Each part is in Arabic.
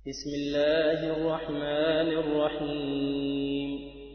بسم الله الرحمن الرحيم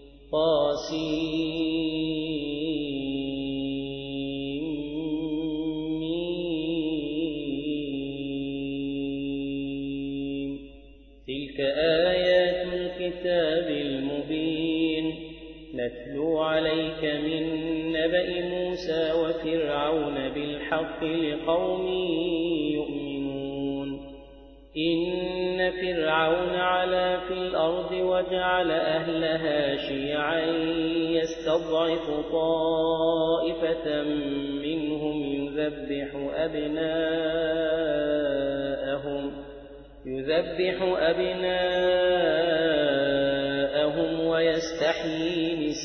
طاسيم تلك آيات الكتاب المبين نتلو عليك من نبأ موسى وفرعون بالحق لقوم يؤمنون إن فرعون علا في الأرض وجعل أهلها شيعا يستضعف طائفة منهم يذبح أبناءهم ويستحيي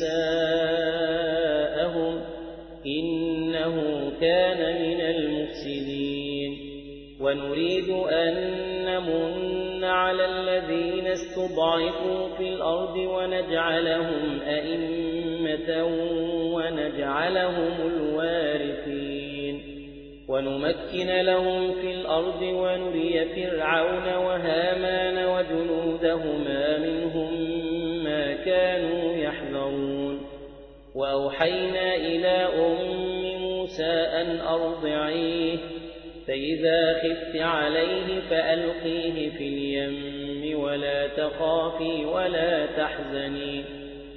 نساءهم إنه كان من المفسدين ونريد أن نمن على الذين استضعفوا في الأرض ونجعلهم أئمة ونجعلهم الوارثين ونمكن لهم في الأرض ونري فرعون وهامان وجنودهما منهم ما كانوا يحذرون وأوحينا إلى موسى أن أرضعيه فإذا خفت عليه فألقيه في اليم ولا تخافي ولا تحزني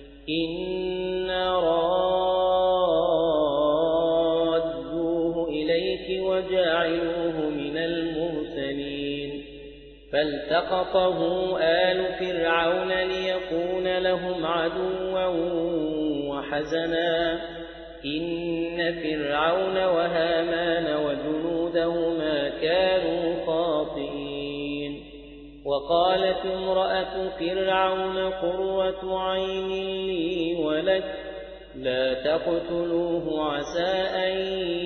إنا رادوه إليك وجاعلوه من المرسلين فالتقطه آل فرعون ليكون لهم عدوا وحزنا إن فرعون وهامان وجنودهما كانوا خاطئين وقالت امرأة فرعون قرة عين لي ولك لا تقتلوه عسى أن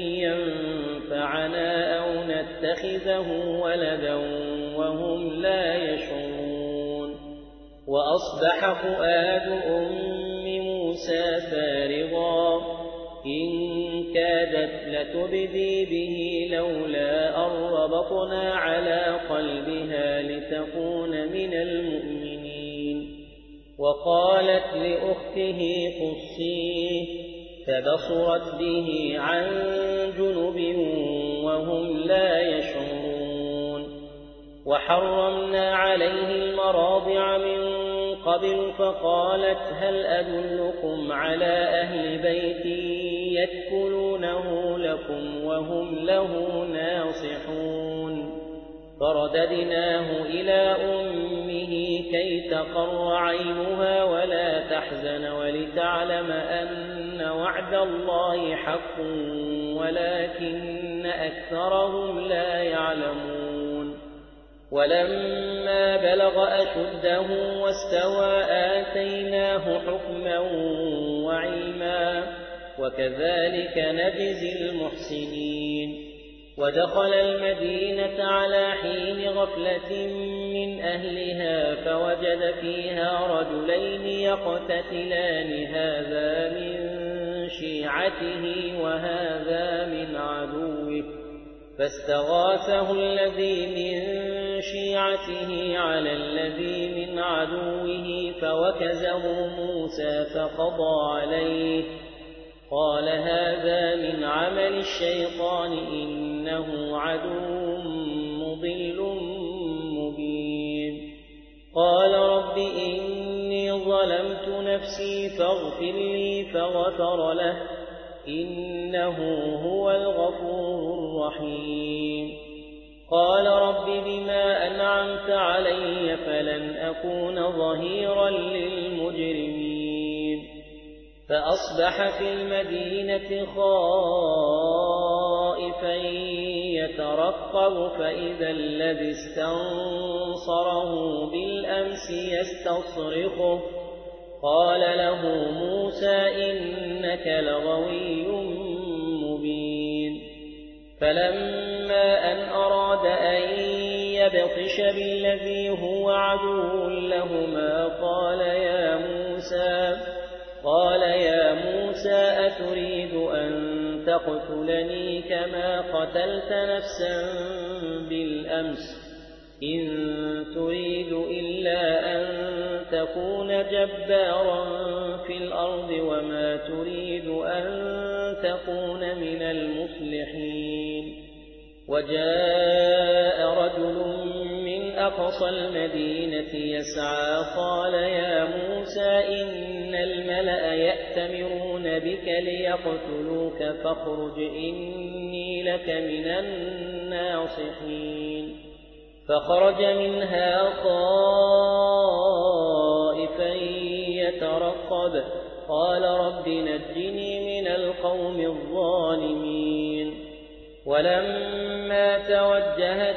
ينفعنا أو نتخذه ولدا وهم لا يشعرون وأصبح فؤاد موسى فارغا إن كادت لتبدي به لولا أن ربطنا على قلبها لتكون من المؤمنين وقالت لأخته قصيه فبصرت به عن جنب وهم لا يشعرون وحرمنا عليه المراضع من قبل فقالت هل أدلكم على أهل بيت يكفلونه لكم وهم له ناصحون فرددناه إلى أمه كي تقر عينها ولا تحزن ولتعلم أن وعد الله حق ولكن أكثرهم لا يعلمون ولما بلغ أشده واستوى آتيناه حكما وعلما وكذلك نجزي المحسنين ودخل المدينة على حين غفلة من أهلها فوجد فيها رجلين يقتتلان هذا من شيعته وهذا من عدوه فاستغاثه الذي من شيعته على الذي من عدوه فوكزه موسى فقضى عليه قال هذا من عمل الشيطان إنه عدو مضل مبين قال رب إني ظلمت نفسي فاغفر لي فغفر له إنه هو الغفور الرحيم قال رب بما أنعمت علي فلن أكون ظهيرا للمجرمين فأصبح في المدينة خائفا يترقب فإذا الذي استنصره بالأمس يستصرخه قال له موسى إنك لغوي مبين فلما أن أراد أن يبطش بالذي هو عدو لهما قال يا موسى أتريد أن تقتلني كما قتلت نفسا بالأمس إن تريد تكون جبارا في الأرض وما تريد أن تكون من المصلحين. وجاء رجل من أقصى المدينة يسعى قال يا موسى إن الملأ يأتمرون بك ليقتلوك فاخرج إني لك من الناصحين. فخرج منها خائفا يترقب قال رب نجني من القوم الظالمين. ولما توجه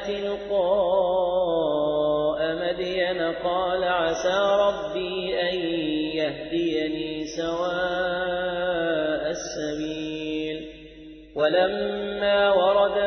تلقاء مدين قال عسى ربي أن يهديني سواء السبيل. ولما ورد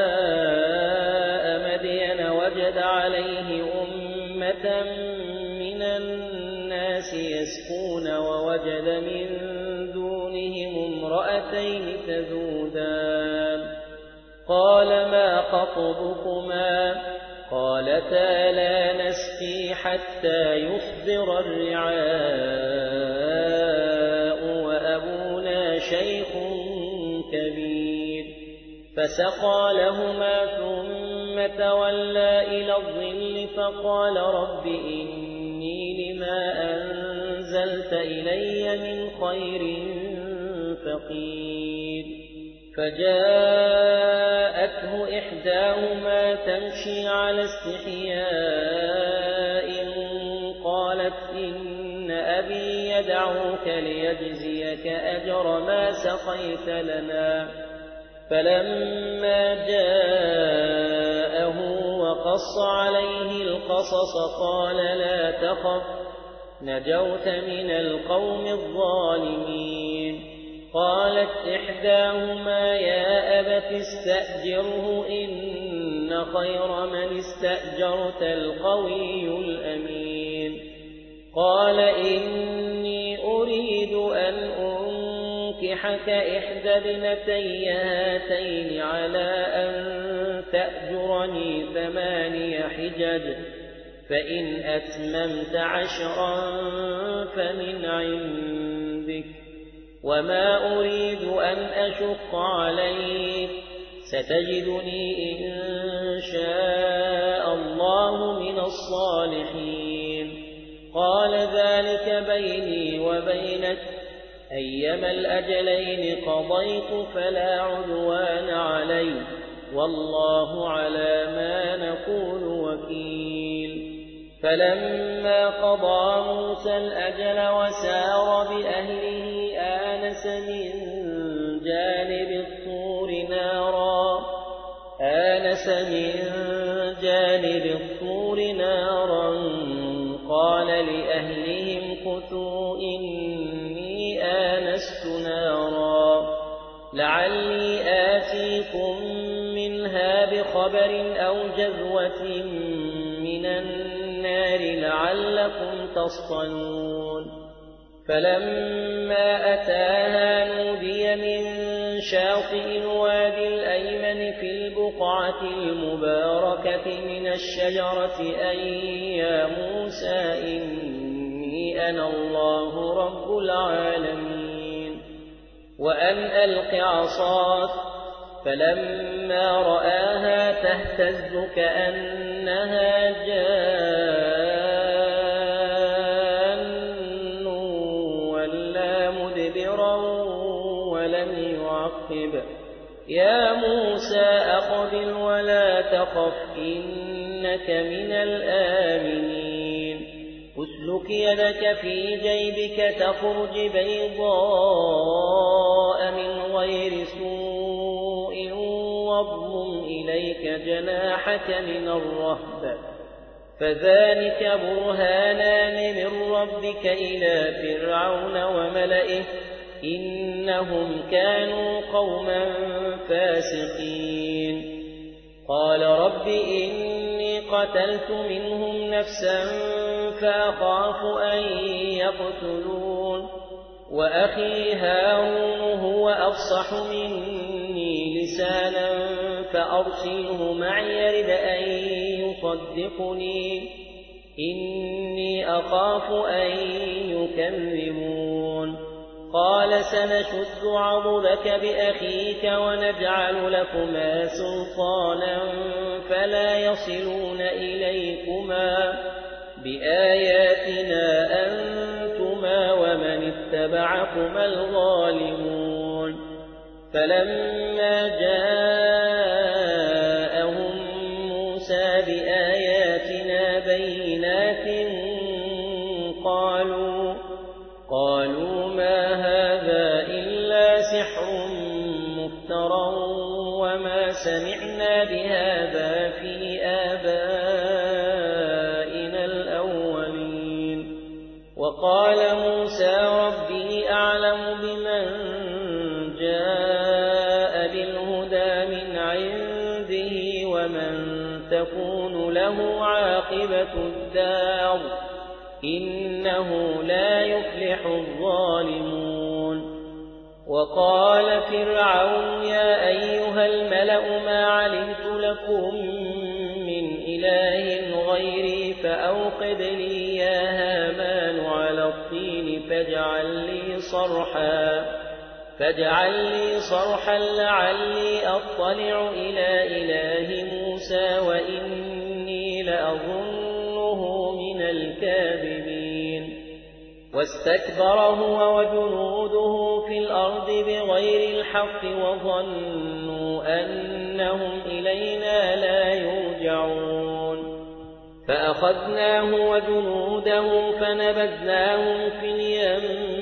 ماء مدين وجد عليه أمة من الناس يسقون ووجد من دونهم امرأتين تذودان قال ما خطبكما قالتا لا نسقي حتى يصدر الرعاء وأبونا شيخ كبير. فسقى لهما ثم تولى إلى الظل فقال رب إني لما أنزلت إلي من خير فقير. فجاءته إحداهما تمشي على استحياء قالت إن أبي يدعوك ليجزيك أجر ما سقيت لنا. فلما جاءه وقص عليه القصص قال لا تخف نجوت من القوم الظالمين. قالت إحداهما يا أبت استأجره إن خير من استأجرت القوي الأمين. قال إني أريد أن أنكحك إحدى ابنتي هاتين على أن تأجرني 8 حجج فإن أتممت 10 فمن عندك وما أريد أن أشق عليك ستجدني إن شاء الله من الصالحين. قال ذلك بيني وبينك أيما الأجلين قضيت فلا عدوان علي والله على ما نقول وكيل. فلما قضى موسى الأجل وسار بأهله آنس من جانب الطور نارا قال لأهلهم كثوا إني آنست نارا لعلي آتيكم منها بخبر أو جذوة من النار لعلكم تصطلون. فلما أتاها نودي من شاطئ الوادي الأيمن في البقعة المباركة من الشجرة أن يا موسى إني أنا الله رب العالمين وأن ألق عصاك. فلما رآها تهتز كأنها جان ولا مدبرا ولم يعقب. يا موسى أقبل ولا تخف إنك من الآمنين. اسلك يدك في جيبك تخرج بيضاء من غير سوء واضمم إليك جناحك من الرهب فذلك برهانان من ربك إلى فرعون وملئه إنهم كانوا قوما فاسقين. قال رب إني قتلت منهم نفسا فأخاف أن يقتلون وأخي هارون هو أفصح مني لسانا فأرسله معي يرد أن يصدقني إني أخاف أن يكذبون قال سنشد عضدك بأخيك ونجعل لكما سلطانا فلا يصلون إليكما بآياتنا أنتما ومن اتبعكما الغالبون فلما جاءهم موسى بآياتنا بينات قالوا ما هذا إلا سحر مفترى وما سمعنا بهذا في آبائنا الأولين وقال موسى ربي أعلم بمن جاء بالهدى من عنده ومن تكون له عاقبة الدار إنه لا يفلح الظالمون وقال فرعون يا أيها الملأ ما علمت لكم من إله غيري فأوقد لي يا هامان على الطين فاجعل لي صرحا لعلي أطلع إلى إله موسى وإني لأظنه من الكاذبين واستكبر هو وجنوده في الأرض بغير الحق وظنوا أنهم إلينا لا يرجعون فأخذناه وجنوده فنبذناهم في اليم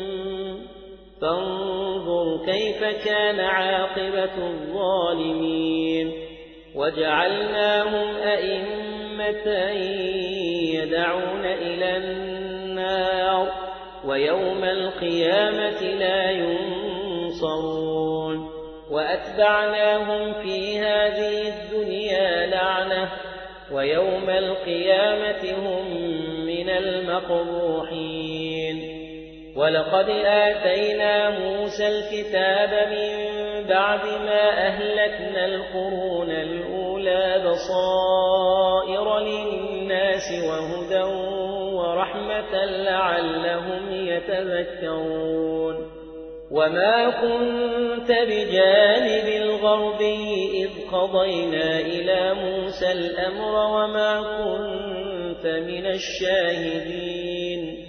فانظر كيف كان عاقبة الظالمين وجعلناهم أئمة يدعون إلى النار ويوم القيامة لا ينصرون وأتبعناهم في هذه الدنيا لعنة ويوم القيامة هم من المقبوحين ولقد آتينا موسى الكتاب من بعد ما أهلكنا القرون الأولى بصائر للناس وهدى ورحمة لعلهم يتذكرون وما كنت بجانب الغربي إذ قضينا إلى موسى الأمر وما كنت من الشاهدين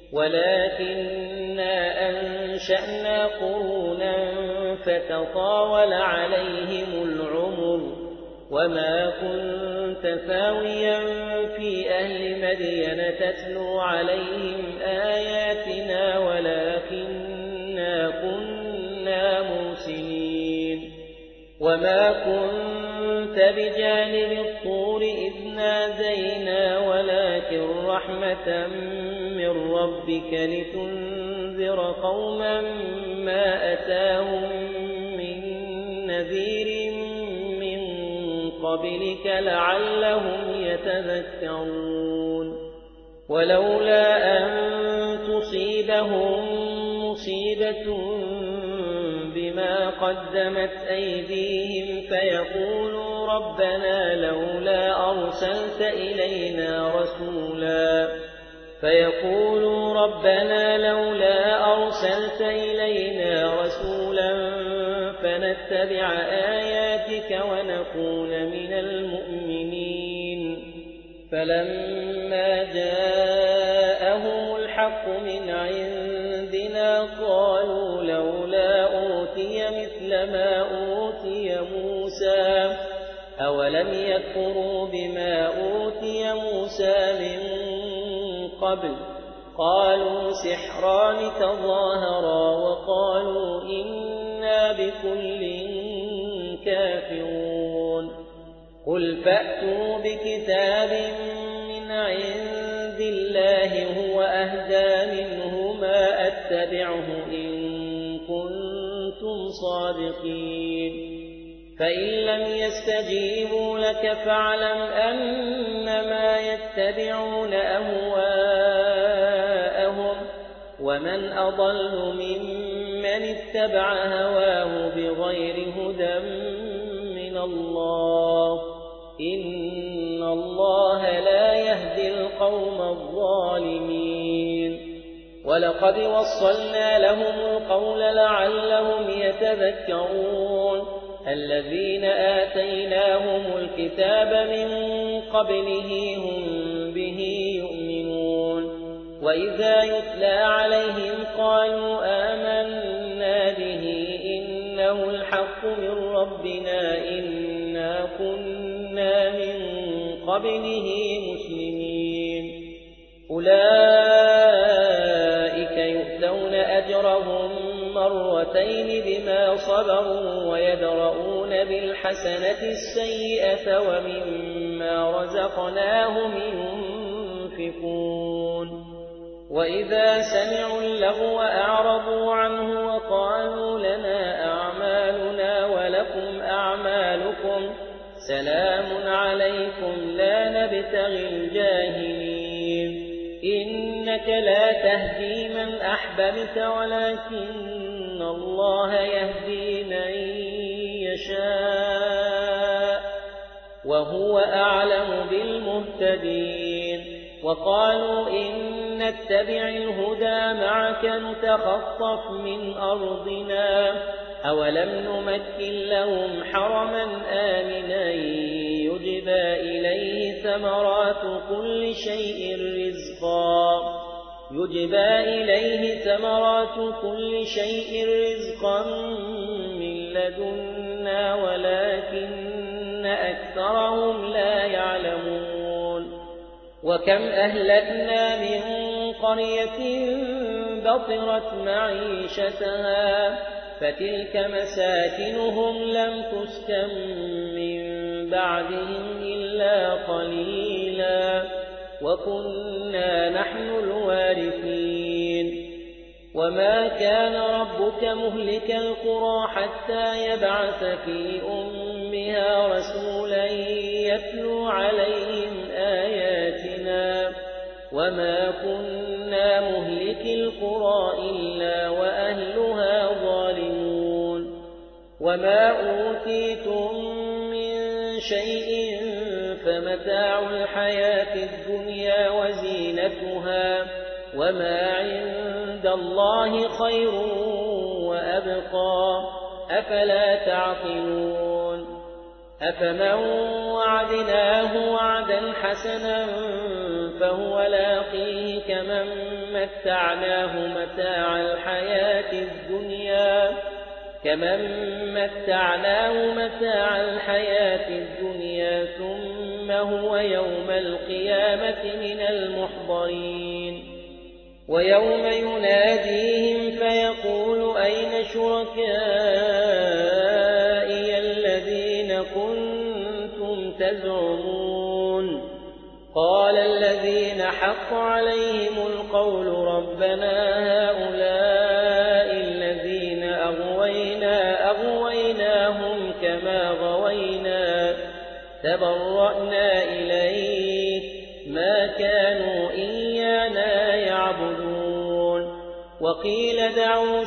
ولكننا أنشأنا قرونا فتطاول عليهم العمر وما كنت ثاويا في أهل مدين تتلو عليهم آياتنا ولكننا كنا مرسلين وما كنت بجانب الطور إذ نادينا ولكن رحمة من ربك لتنذر قوما ما أتاهم من نذير من قبلك لعلهم يتذكرون ولولا أن تصيبهم مصيبة بما قدمت أيديهم فيقولوا ربنا لولا أرسلت إلينا رسولا فنتبع آياتك ونكون من المؤمنين فلما جاءهم الحق من عندنا قالوا لولا أوتي مثل ما أوتي موسى أولم يكفروا بما أوتي موسى من قبل قالوا سحران تظاهرا وقالوا إنا بكل كافرون قل فأتوا بكتاب من عند الله هو أهدى منهما أتبعه إن كنتم صادقين فإن لم يستجيبوا لك فاعلم أنما يتبعون أهواءهم ومن أضل ممن اتبع هواه بغير هدى من الله إن الله لا يهدي القوم الظالمين ولقد وصلنا لهم القول لعلهم يتذكرون الذين آتيناهم الكتاب من قبله هم به يؤمنون وإذا يتلى عليهم قالوا آمنا به إنه الحق من ربنا إنا كنا من قبله مسلمين أولئك يؤتون أجرهم مرتين بما صبروا ويدرؤون بالحسنة السيئة ومما رزقناهم ينفقون وإذا سمعوا اللغو أعرضوا عنه وقالوا لنا أعمالنا ولكم أعمالكم سلام عليكم لا نبتغي الجاهلين إنك لا تهدي من أحببت ولكن الله يهدي من يشاء وهو أعلم بالمهتدين وقالوا إن نتبع الهدى معك نتخطف من أرضنا أولم نمكن لهم حرما آمنا يجبى إليه ثمرات كل شيء رزقا من لدنا ولكن أكثرهم لا يعلمون وكم أهلكنا من قرية بطرت معيشتها فتلك مساكنهم لم تسكن من بعدهم إلا قليلا وكنا نحن الوارثين وما كان ربك مهلك القرى حتى يبعث في أمها رسولا يتلو عليهم آياتنا وما كنا مهلك القرى إلا وأهلها ظالمون وما أوتيتم من شيء فمتاع الحياة الدنيا وزينتها وما عند الله خير وأبقى أفلا تعقلون أفمن وعدناه وعدا حسنا فهو لاقيه كمن متعناه متاع الحياة الدنيا ثم هو يوم القيامة من المحضرين ويوم يناديهم فيقول أين شركائي الذين كنتم تزعمون قال الذين حق عليهم القول ربنا هؤلاء الذين أغويناهم كما غوينا تبرأنا إليك ما كانوا إيانا يعبدون وقيل دعوا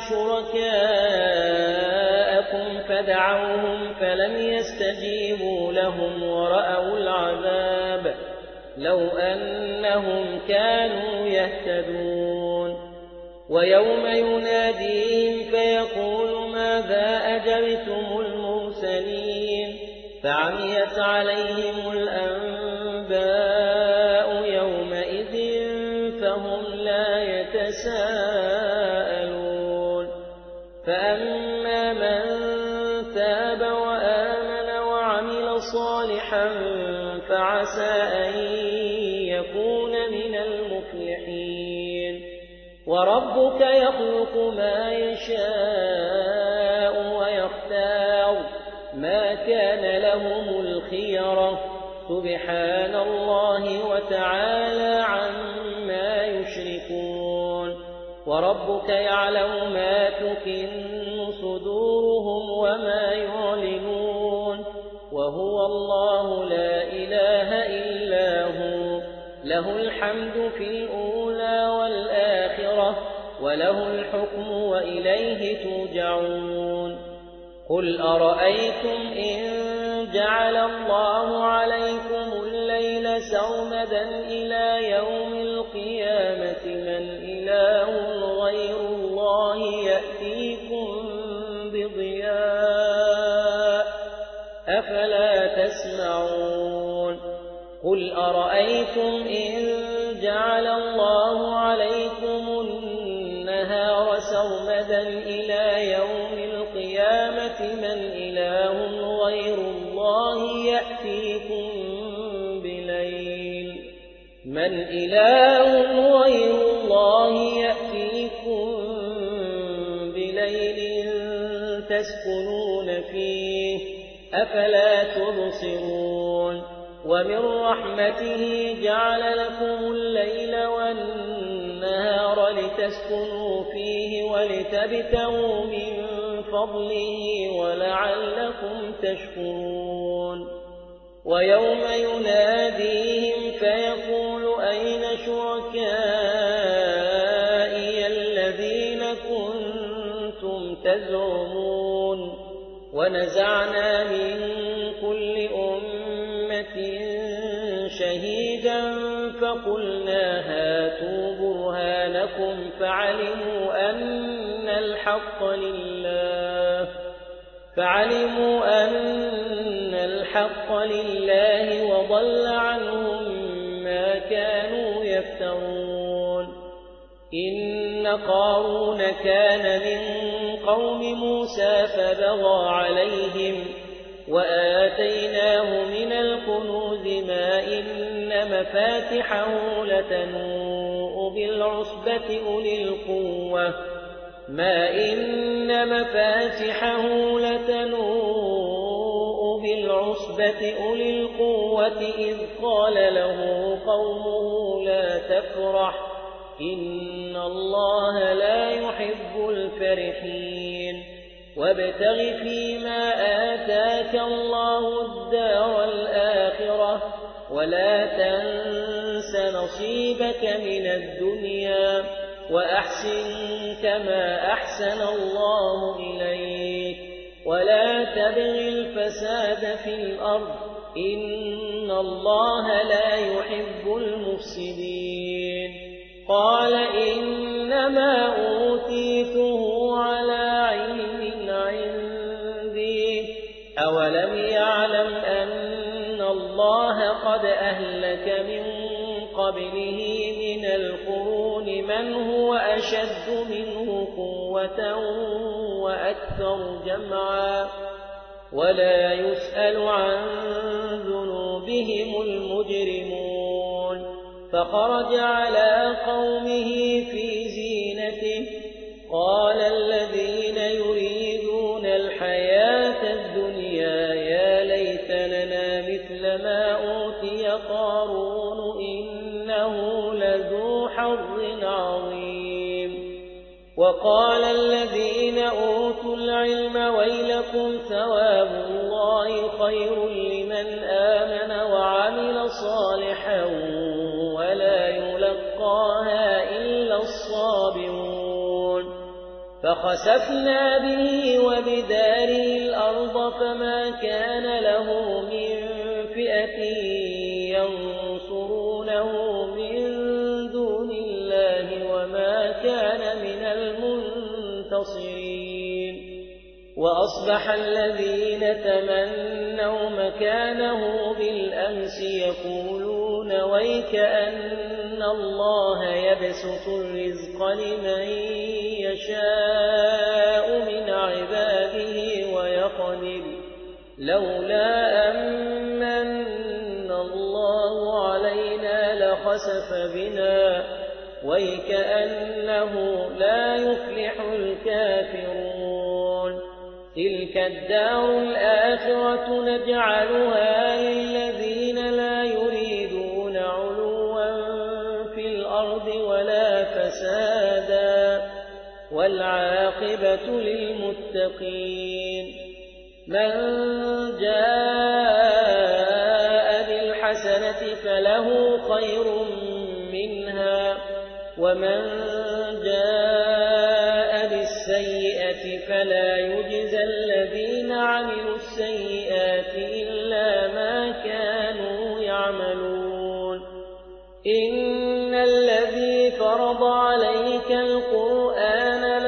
شركاءكم فدعوهم فلم يستجيبوا لهم ورأوا العذاب لو أنهم كانوا يهتدون ويوم يناديهم فيقول ماذا أجبتم المرسلين فعميت عليهم الأنباء يومئذ فهم لا يتساءلون فأما من تاب وآمن وعمل صالحا فعسى أن يكون من المفلحين وربك يخلق ما يشاء ويختار ما كان لهم الخيرة سبحان الله وتعالى عما يشركون وربك يعلم ما تكن صدورهم وما يعلنون وهو الله لا إله إلا هو له الحمد في الأولى والآخرة وله الحكم وإليه ترجعون قل أرأيتم إن جعل الله عليكم الليل سرمدا إلى يوم القيامة من إله غير الله يأتيكم بضياء أفلا تسمعون قل أرأيتم إن جعل الله عليكم النهار سرمدا إلى يوم القيامة من إله غير الله يأتيكم بليل تسكنون فيه أفلا تبصرون ومن رحمته جعل لكم الليل والنهار لتسكنوا فيه ولتبتغوا من فضله ولعلكم تشكرون ويوم يناديهم فيقول أين شركائي الذين كنتم تزعمون ونزعنا من كل أمة شهيدا فقلنا هاتوا برهانكم فعلموا أن الحق لله وضل عنهم ما كانوا يفترون إن قارون كان من قوم موسى فبغى عليهم وآتيناه من الكنوز ما إن مفاتحه لتنوء بالعصبة أولي القوة إذ قال له قومه لا تفرح إن الله لا يحب الفرحين وابتغ فيما آتاك الله الدار الآخرة ولا تنس نصيبك من الدنيا وأحسن كما أحسن الله إليك ولا تبغ الفساد في الأرض إن الله لا يحب المفسدين قال إنما أوتيته على علم عندي أولم يعلم أن الله قد أهلك من قبله من القرون من هو أشد منه قوة وأكثر جمعا ولا يسأل عن ذنوبهم المجرمون فخرج على قومه في زينته قال الذين يريدون الحياة الدنيا يا ليت لنا مثل ما أوتي قارون إنه لذو حظ عظيم وقال الذين أوتوا العلم ويلكم ثواب الله خير لمن آمن وعمل صالحا ولا يلقاها إلا الصابرون فخسفنا به وبداره الأرض فما كان له من فئة ينصرونه من دون الله وما كان من المنتصرين وأصبح الذين تمنوا مكانه بالأمس يقولون ويك أن الله يبسط الرزق لمن يشاء من عباده ويقدر لولا أمن الله علينا لخسف بنا ويكأنه لا يفلح الكافرون تلك الدار الآخرة نجعلها للذين لا يريدون علوا في الأرض ولا فسادا والعاقبة للمتقين من جاء بالحسنة فله خير منها ومن جاء بالسيئة فلا يجزى الذين عملوا السيئات إلا ما كانوا يعملون إن الذين فرض عليك القرآن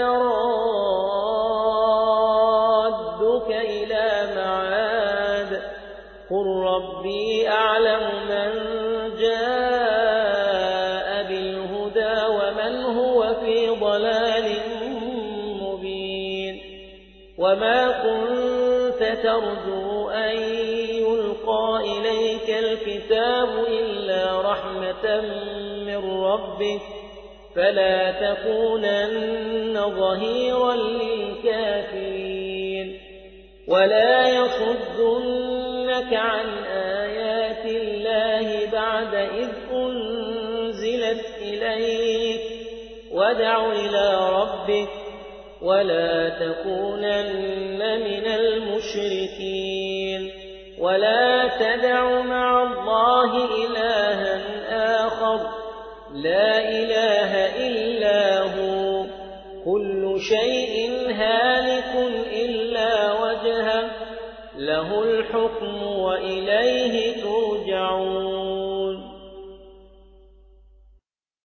لرادك إلى معاد قل ربي أعلم من جاء بالهدى ومن هو في ضلال مبين وما كنت ترجو أن يلقى إليك الكتاب إلا رحمة من ربك فلا تكونن ظهيرا للكافرين ولا يصدنك عن آيات الله بعد إذ أنزلت إليك وادع إلى ربك ولا تكونن من المشركين ولا تدع مع الله إلها آخر لا إله إلا هو كل شيء هالك إلا وجهه له الحكم وإليه ترجعون